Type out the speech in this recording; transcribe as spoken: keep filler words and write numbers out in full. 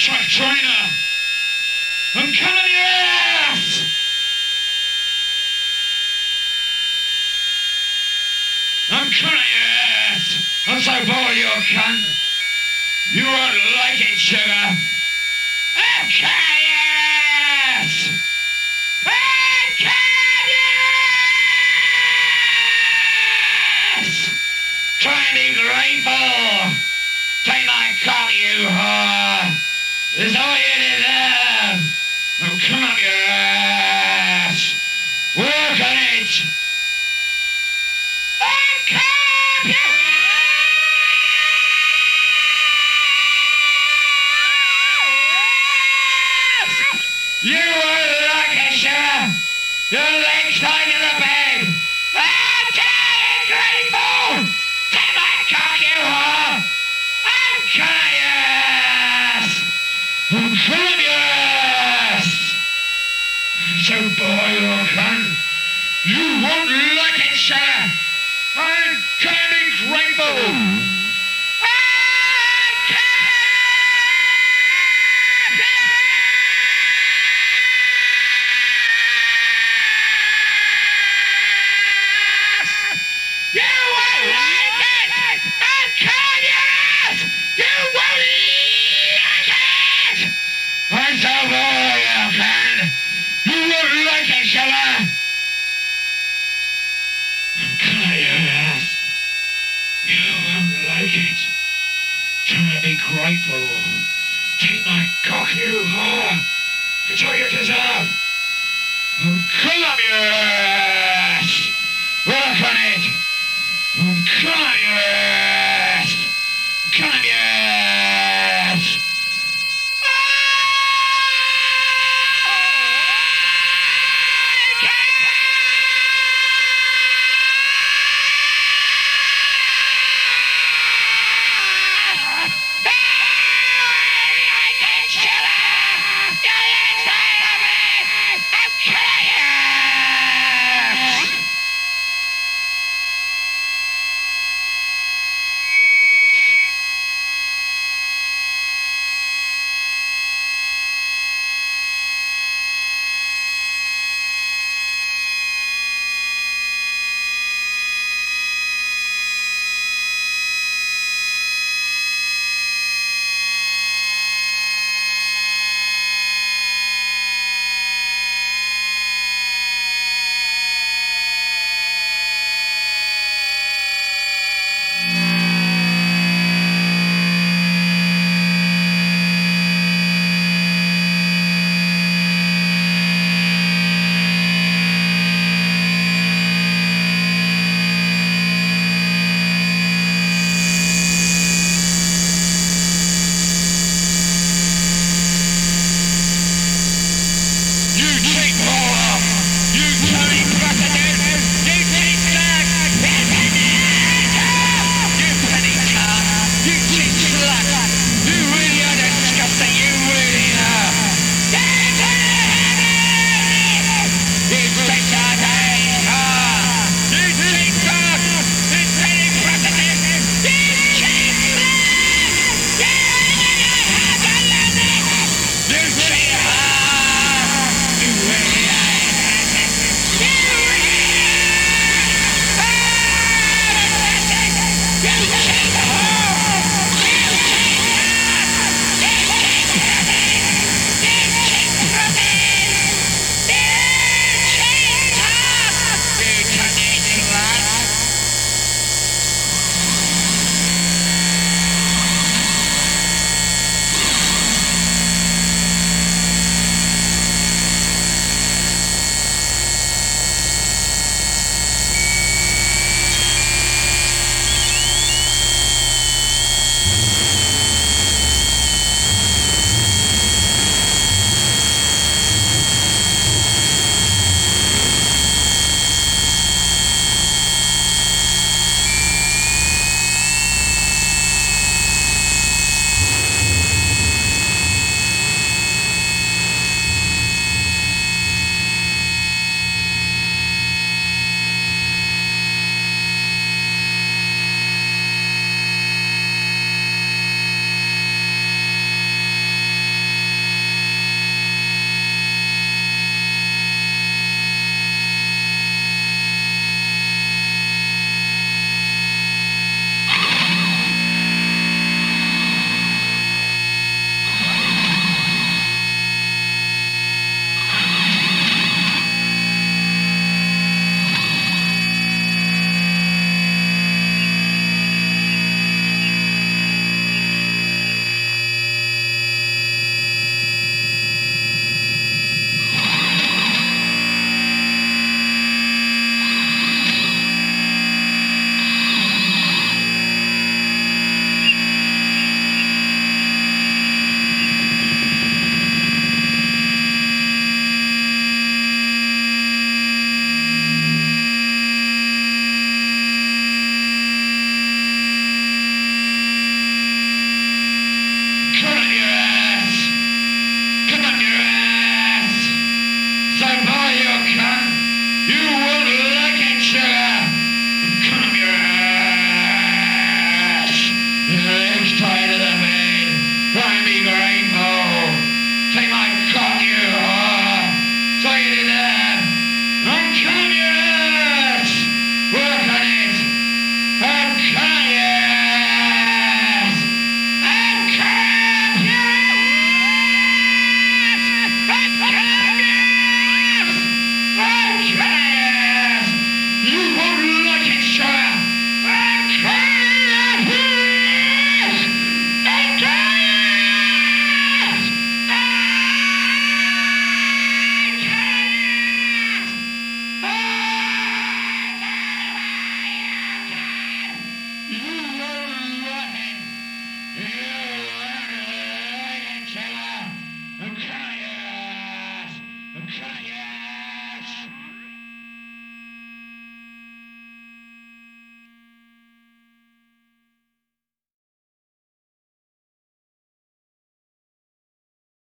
truck trainer. I'm coming your ass! I'm coming your ass! I'm so bored, you cunt! You won't like it, sugar! I'm coming your ass! I'm coming your ass! Try and be grateful! Take my cock, you whore! It's all you deserve! Now come up your ass! Work on it! Oh, come up your ass! You won't like it, sugar! Your legs tied to the bed! I'm tired, grateful! Take my cock, you whore! I'm coming your ass! I'm coming your ass! So boy, you cunt! You won't like it, sir! I'm gonna be grateful! I'm You won't like it! I'm coming your ass! You won't like it! I'm so bored, you cunt! You won't like it, sugar! I'm coming your ass! You won't like it! Try to be grateful! Take my cock, you whore! It's all you deserve! I'm coming your ass! Work on it! I'm coming your ass! Coming your ass! Should I